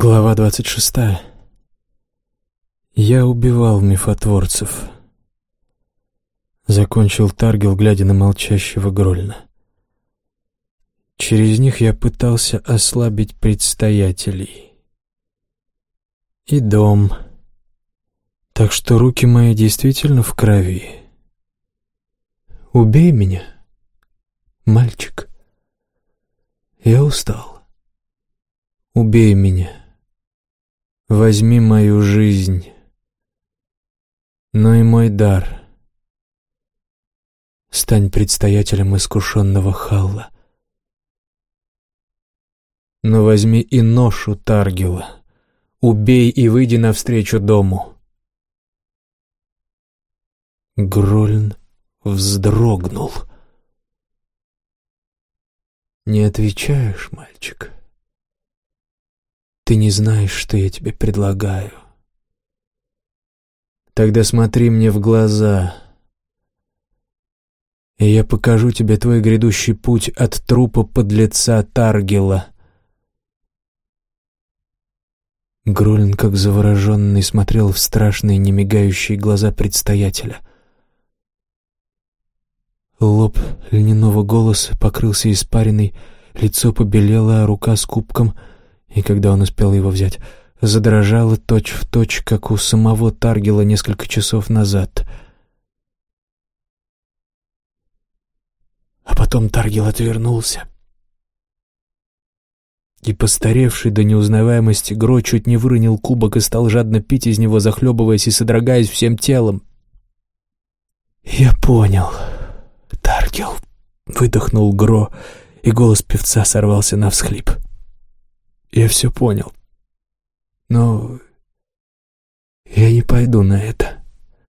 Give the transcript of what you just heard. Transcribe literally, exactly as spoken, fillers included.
Глава двадцать шестая. Я убивал мифотворцев. Закончил Таргил, глядя на молчащего Грольна. Через них я пытался ослабить предстоятелей. И дом. Так что руки мои действительно в крови. Убей меня, мальчик. Я устал. Убей меня. Возьми мою жизнь, но и мой дар. Стань предстоятелем искушенного Халла. Но возьми и ношу Таргила. Убей и выйди навстречу дому. Грольн вздрогнул. Не отвечаешь, мальчик? Ты не знаешь, что я тебе предлагаю. Тогда смотри мне в глаза, и я покажу тебе твой грядущий путь от трупа подлеца Таргила. Грольн, как завороженный, смотрел в страшные немигающие глаза предстоятеля. Лоб льняного голоса покрылся испариной, лицо побелело, а рука с кубком, и когда он успел его взять, задрожала точь-в-точь, как у самого Таргила несколько часов назад. А потом Таргил отвернулся, и постаревший до неузнаваемости Гро чуть не выронил кубок и стал жадно пить из него, захлебываясь и содрогаясь всем телом. «Я понял, Таргил», — выдохнул Гро, и голос певца сорвался на всхлип. «Я все понял, но я не пойду на это.